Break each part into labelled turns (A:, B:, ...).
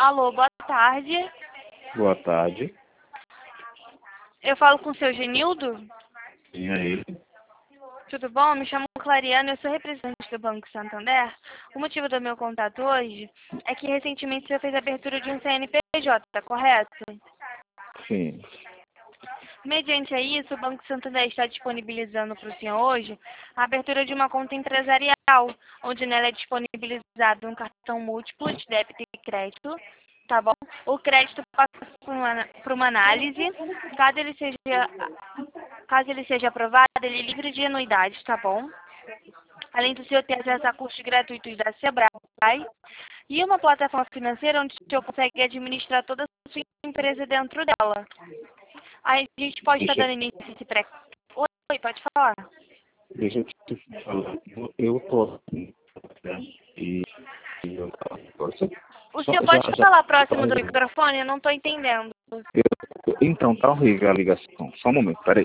A: Alô, boa tarde.
B: Boa tarde.
A: Eu falo com o seu Genildo?
B: E aí?
A: Tudo bom? Me chamo Clariana, eu sou representante do Banco Santander. O motivo do meu contato hoje é que recentemente você fez a abertura de um CNPJ, correto?
B: Sim.
A: Mediante a isso, o Banco Santander está disponibilizando para o senhor hoje a abertura de uma conta empresarial, onde nela é disponibilizado um cartão múltiplo de débito e crédito, tá bom? O crédito passa por uma análise, caso ele seja aprovado, ele é livre de anuidade, tá bom? Além do senhor ter acesso a cursos gratuitos da Sebrae e uma plataforma financeira onde o senhor consegue administrar toda a sua empresa dentro dela. Aí a gente pode estar
B: Deixa,
A: dando início a esse pré... Oi, pode falar.
B: deixa eu te falar. Eu tô aqui, né? E eu
A: O
B: só,
A: senhor pode
B: já,
A: falar próximo do microfone? Eu não estou entendendo.
B: então, tá horrível a ligação. Só um momento, peraí.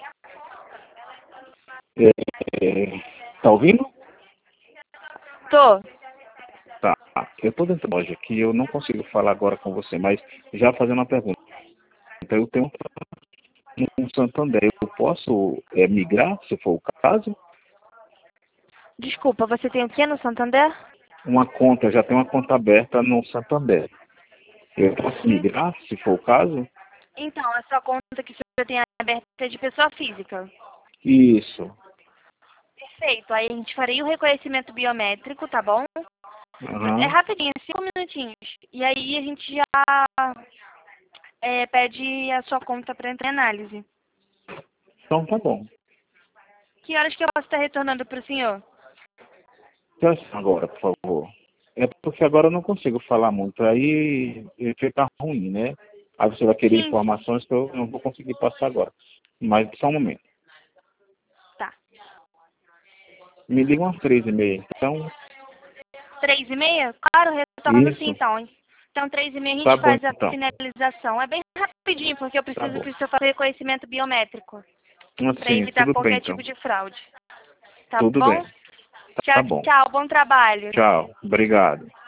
B: Tá ouvindo?
A: Tô.
B: Tá. Eu tô dentro da loja aqui, eu não consigo falar agora com você, mas já fazendo uma pergunta. Então, eu tenho um Santander, eu posso migrar, se for o caso?
A: Desculpa, você tem o que no Santander?
B: Uma conta, já tenho uma conta aberta no Santander. Eu posso migrar, se for o caso?
A: Então, a sua conta que o senhor tem aberta é de pessoa física.
B: Isso.
A: Perfeito. Aí a gente faria o reconhecimento biométrico, tá bom? É
B: Aham.
A: rapidinho, 5 minutinhos. E aí a gente já pede a sua conta para entrar em análise.
B: Então tá bom.
A: Que horas que eu posso estar retornando para o senhor?
B: Peça agora, por favor. É porque agora eu não consigo falar muito. Aí fica ruim, né? Aí você vai querer
A: Sim,
B: informações que eu não vou conseguir passar agora. Mas só um momento.
A: tá.
B: Me liga umas 3h30. Então,
A: 3h30? Claro, retorno sim,
B: isso.
A: então. Então, 3h30 a
B: Tá
A: gente
B: bom,
A: faz a
B: então.
A: finalização. É bem rapidinho, porque eu
B: Tá
A: preciso
B: bom.
A: que o senhor faça reconhecimento biométrico para
B: Assim,
A: evitar
B: tudo bem,
A: qualquer
B: então.
A: tipo de fraude. Tá
B: Tudo
A: bom?
B: bem.
A: Tchau,
B: Tá bom.
A: tchau. Bom trabalho.
B: Tchau. Obrigado.